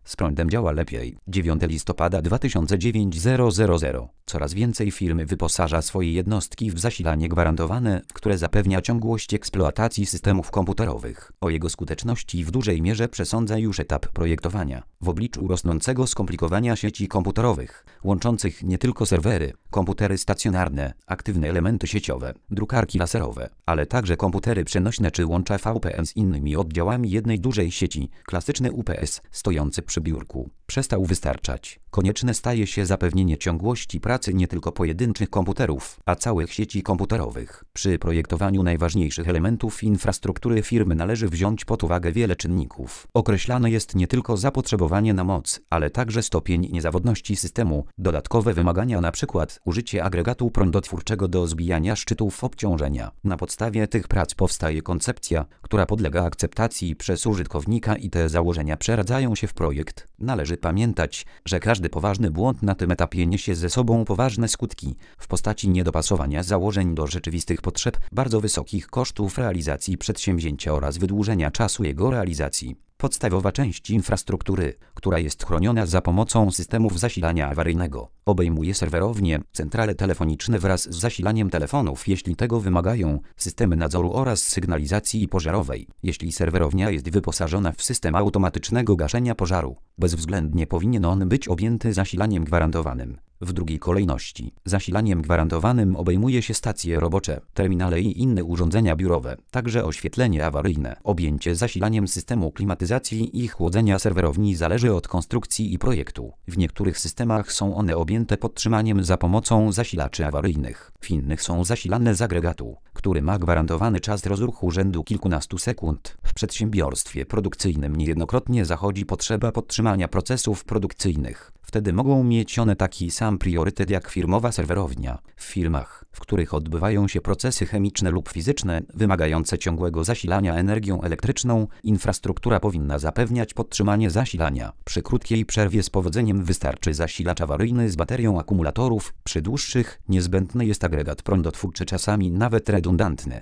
z prądem działa lepiej. 9 listopada 2009 000. Coraz więcej firm wyposaża swoje jednostki w zasilanie gwarantowane, które zapewnia ciągłość eksploatacji systemów komputerowych. O jego skuteczności w dużej mierze przesądza już etap projektowania. W obliczu rosnącego skomplikowania sieci komputerowych, łączących nie tylko serwery, komputery stacjonarne, aktywne elementy sieciowe, drukarki laserowe, ale także komputery przenośne czy łącza VPN z innymi oddziałami jednej dużej sieci, klasyczny UPS stojący przy biurku przestał wystarczać. Konieczne staje się zapewnienie ciągłości pracy nie tylko pojedynczych komputerów, a całych sieci komputerowych. Przy projektowaniu najważniejszych elementów infrastruktury firmy należy wziąć pod uwagę wiele czynników. Określane jest nie tylko zapotrzebowanie na moc, ale także stopień niezawodności systemu, dodatkowe wymagania, np. użycie agregatu prądotwórczego do zbijania szczytów obciążenia. Na podstawie tych prac powstaje koncepcja, która podlega akceptacji przez użytkownika i te założenia przeradzają się w projekt. Należy pamiętać, że każdy poważny błąd na tym etapie niesie ze sobą poważne skutki w postaci niedopasowania założeń do rzeczywistych potrzeb, bardzo wysokich kosztów realizacji przedsięwzięcia oraz wydłużenia czasu jego realizacji. Podstawowa część infrastruktury, która jest chroniona za pomocą systemów zasilania awaryjnego, obejmuje serwerownie, centrale telefoniczne wraz z zasilaniem telefonów, jeśli tego wymagają, systemy nadzoru oraz sygnalizacji pożarowej. Jeśli serwerownia jest wyposażona w system automatycznego gaszenia pożaru, bezwzględnie powinien on być objęty zasilaniem gwarantowanym. W drugiej kolejności, zasilaniem gwarantowanym obejmuje się stacje robocze, terminale i inne urządzenia biurowe, także oświetlenie awaryjne. Objęcie zasilaniem systemu klimatyzacji i chłodzenia serwerowni zależy od konstrukcji i projektu. W niektórych systemach są one objęte podtrzymaniem za pomocą zasilaczy awaryjnych. W innych są zasilane z agregatu, który ma gwarantowany czas rozruchu rzędu kilkunastu sekund. W przedsiębiorstwie produkcyjnym niejednokrotnie zachodzi potrzeba podtrzymania procesów produkcyjnych. Wtedy mogą mieć one taki sam priorytet jak firmowa serwerownia. W firmach, w których odbywają się procesy chemiczne lub fizyczne wymagające ciągłego zasilania energią elektryczną, infrastruktura powinna zapewniać podtrzymanie zasilania. Przy krótkiej przerwie z powodzeniem wystarczy zasilacz awaryjny z baterią akumulatorów. Przy dłuższych niezbędny jest agregat prądotwórczy, czasami nawet redundantny.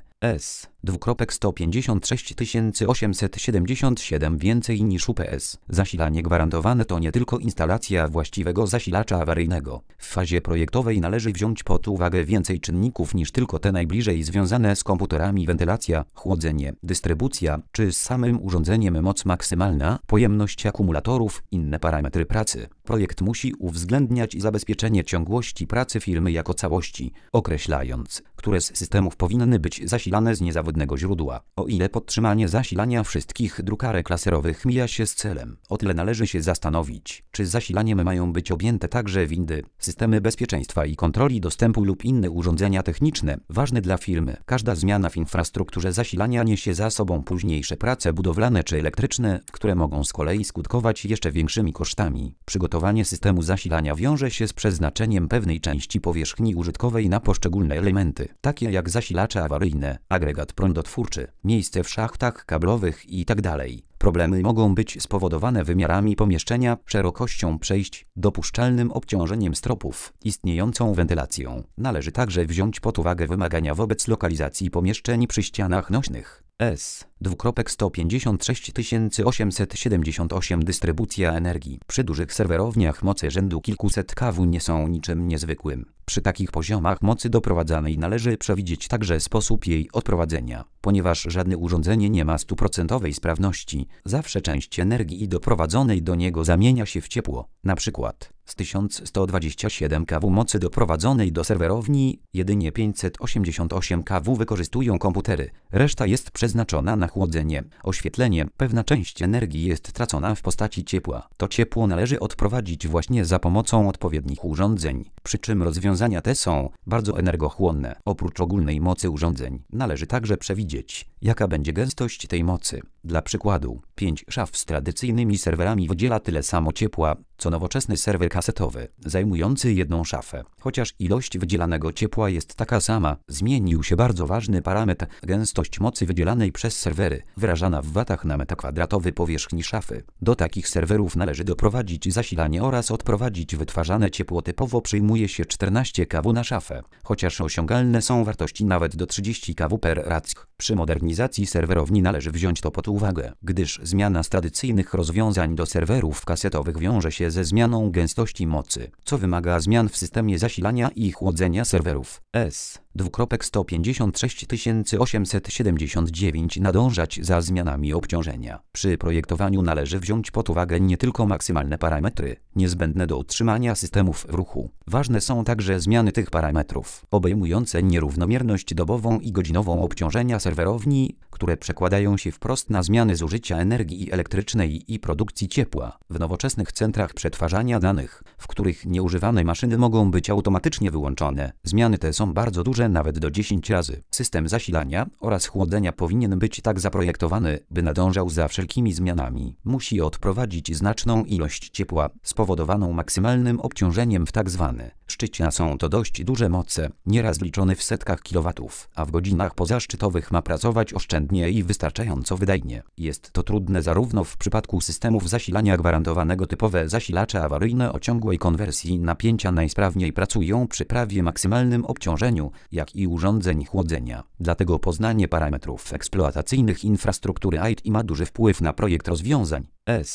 S. 156877 więcej niż UPS. Zasilanie gwarantowane to nie tylko instalacja właściwego zasilacza awaryjnego. W fazie projektowej należy wziąć pod uwagę więcej czynników niż tylko te najbliżej związane z komputerami: wentylacja, chłodzenie, dystrybucja, czy z samym urządzeniem moc maksymalna, pojemność akumulatorów, inne parametry pracy. Projekt musi uwzględniać zabezpieczenie ciągłości pracy firmy jako całości, określając, które z systemów powinny być zasilane z niezawodnego źródła. O ile podtrzymanie zasilania wszystkich drukarek laserowych mija się z celem, o tyle należy się zastanowić, czy zasilaniem mają być objęte także windy, systemy bezpieczeństwa i kontroli dostępu lub inne urządzenia techniczne ważne dla firmy. Każda zmiana w infrastrukturze zasilania niesie za sobą późniejsze prace budowlane czy elektryczne, które mogą z kolei skutkować jeszcze większymi kosztami. Przygotowanie systemu zasilania wiąże się z przeznaczeniem pewnej części powierzchni użytkowej na poszczególne elementy, takie jak zasilacze awaryjne, agregat prądotwórczy, miejsce w szachtach kablowych itd. Problemy mogą być spowodowane wymiarami pomieszczenia, szerokością przejść, dopuszczalnym obciążeniem stropów, istniejącą wentylacją. Należy także wziąć pod uwagę wymagania wobec lokalizacji pomieszczeń przy ścianach nośnych. S. 156878 Dystrybucja energii. Przy dużych serwerowniach moce rzędu kilkuset kW nie są niczym niezwykłym. Przy takich poziomach mocy doprowadzanej należy przewidzieć także sposób jej odprowadzenia. Ponieważ żadne urządzenie nie ma stuprocentowej sprawności, zawsze część energii doprowadzonej do niego zamienia się w ciepło. Na przykład z 1127 kW mocy doprowadzonej do serwerowni jedynie 588 kW wykorzystują komputery. Reszta jest przeznaczona na chłodzenie, oświetlenie. Pewna część energii jest tracona w postaci ciepła. To ciepło należy odprowadzić właśnie za pomocą odpowiednich urządzeń. Przy czym rozwiązania te są bardzo energochłonne. Oprócz ogólnej mocy urządzeń, należy także przewidzieć, jaka będzie gęstość tej mocy. Dla przykładu, 5 szaf z tradycyjnymi serwerami wydziela tyle samo ciepła, co nowoczesny serwer kasetowy, zajmujący jedną szafę. Chociaż ilość wydzielanego ciepła jest taka sama, zmienił się bardzo ważny parametr: gęstość mocy wydzielanej przez serwery, wyrażana w watach na metr kwadratowy powierzchni szafy. Do takich serwerów należy doprowadzić zasilanie oraz odprowadzić wytwarzane ciepło. Typowo przyjmuje się 14 kW na szafę, chociaż osiągalne są wartości nawet do 30 kW per rack. Przy modernizacji modernizacji serwerowni należy wziąć to pod uwagę, gdyż zmiana z tradycyjnych rozwiązań do serwerów kasetowych wiąże się ze zmianą gęstości mocy, co wymaga zmian w systemie zasilania i chłodzenia serwerów. S2.156 nadążać za zmianami obciążenia. Przy projektowaniu należy wziąć pod uwagę nie tylko maksymalne parametry, niezbędne do utrzymania systemów w ruchu. Ważne są także zmiany tych parametrów, obejmujące nierównomierność dobową i godzinową obciążenia serwerowni, które przekładają się wprost na zmiany zużycia energii elektrycznej i produkcji ciepła. W nowoczesnych centrach przetwarzania danych, w których nieużywane maszyny mogą być automatycznie wyłączone, zmiany te są bardzo duże, nawet do 10 razy. System zasilania oraz chłodzenia powinien być tak zaprojektowany, by nadążał za wszelkimi zmianami. Musi odprowadzić znaczną ilość ciepła, spowodowaną maksymalnym obciążeniem w tzw. szczycie. Są to dość duże moce, nieraz liczone w setkach kilowatów, a w godzinach pozaszczytowych ma pracować oszczędnie i wystarczająco wydajnie. Jest to trudne zarówno w przypadku systemów zasilania gwarantowanego. Typowe zasilacze awaryjne o ciągłej konwersji napięcia najsprawniej pracują przy prawie maksymalnym obciążeniu, jak i urządzeń chłodzenia. Dlatego poznanie parametrów eksploatacyjnych infrastruktury IT ma duży wpływ na projekt rozwiązań.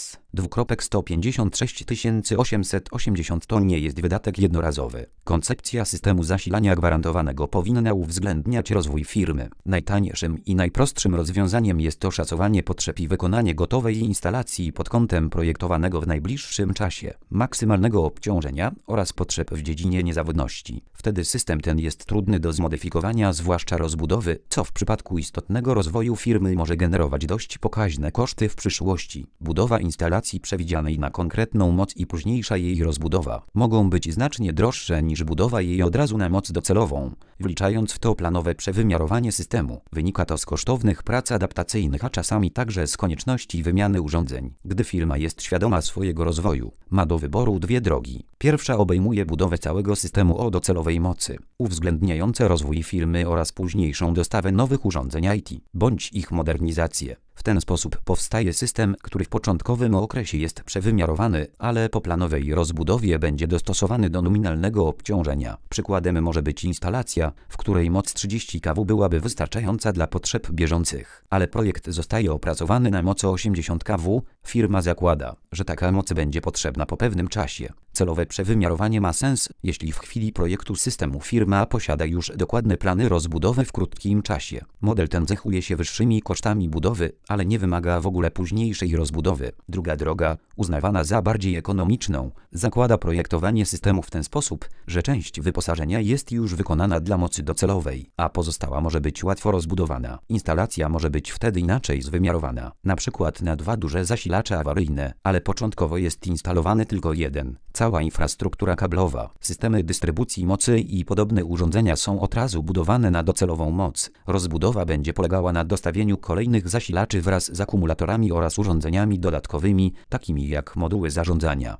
S2.156 to nie jest wydatek jednorazowy. Koncepcja systemu zasilania gwarantowanego powinna uwzględniać rozwój firmy. Najtańszym i najprostszym rozwiązaniem jest to szacowanie potrzeb i wykonanie gotowej instalacji pod kątem projektowanego w najbliższym czasie, maksymalnego obciążenia oraz potrzeb w dziedzinie niezawodności. Wtedy system ten jest trudny do zmodyfikowania, zwłaszcza rozbudowy, co w przypadku istotnego rozwoju firmy może generować dość pokaźne koszty w przyszłości. Budowa instalacji przewidzianej na konkretną moc i późniejsza jej rozbudowa mogą być znacznie droższe niż budowa jej od razu na moc docelową, wliczając w to planowe przewymiarowanie systemu. Wynika to z kosztownych prac adaptacyjnych, a czasami także z konieczności wymiany urządzeń. Gdy firma jest świadoma swojego rozwoju, ma do wyboru dwie drogi. Pierwsza obejmuje budowę całego systemu o docelowej mocy, uwzględniające rozwój firmy oraz późniejszą dostawę nowych urządzeń IT, bądź ich modernizację. W ten sposób powstaje system, który w początkowym okresie jest przewymiarowany, ale po planowej rozbudowie będzie dostosowany do nominalnego obciążenia. Przykładem może być instalacja, w której moc 30 kW byłaby wystarczająca dla potrzeb bieżących, ale projekt zostaje opracowany na mocy 80 kW. Firma zakłada, że taka moc będzie potrzebna po pewnym czasie. Celowe przewymiarowanie ma sens, jeśli w chwili projektu systemu firma posiada już dokładne plany rozbudowy w krótkim czasie. Model ten cechuje się wyższymi kosztami budowy, ale nie wymaga w ogóle późniejszej rozbudowy. Druga droga, uznawana za bardziej ekonomiczną, zakłada projektowanie systemu w ten sposób, że część wyposażenia jest już wykonana dla mocy docelowej, a pozostała może być łatwo rozbudowana. Instalacja może być wtedy inaczej zwymiarowana, na przykład na dwa duże zasilacze awaryjne, ale początkowo jest instalowany tylko jeden. Cała infrastruktura kablowa, systemy dystrybucji mocy i podobne urządzenia są od razu budowane na docelową moc. Rozbudowa będzie polegała na dostawieniu kolejnych zasilaczy wraz z akumulatorami oraz urządzeniami dodatkowymi, takimi jak moduły zarządzania.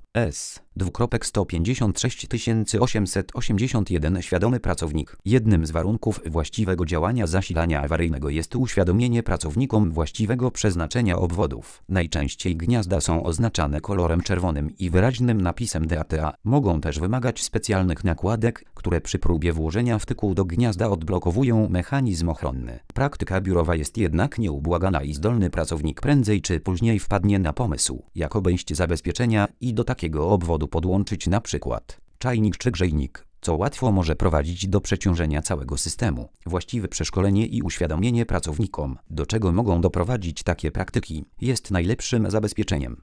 S2.156 świadomy pracownik. Jednym z warunków właściwego działania zasilania awaryjnego jest uświadomienie pracownikom właściwego przeznaczenia obwodów. Najczęściej gniazda są oznaczane kolorem czerwonym i wyraźnym napisem DATA. Mogą też wymagać specjalnych nakładek, które przy próbie włożenia wtyku do gniazda odblokowują mechanizm ochronny. Praktyka biurowa jest jednak nieubłagana i zdolny pracownik prędzej czy później wpadnie na pomysł, jak obejść zabezpieczenia i do takiego obwodu podłączyć na przykład czajnik czy grzejnik, co łatwo może prowadzić do przeciążenia całego systemu. Właściwe przeszkolenie i uświadomienie pracownikom, do czego mogą doprowadzić takie praktyki, jest najlepszym zabezpieczeniem.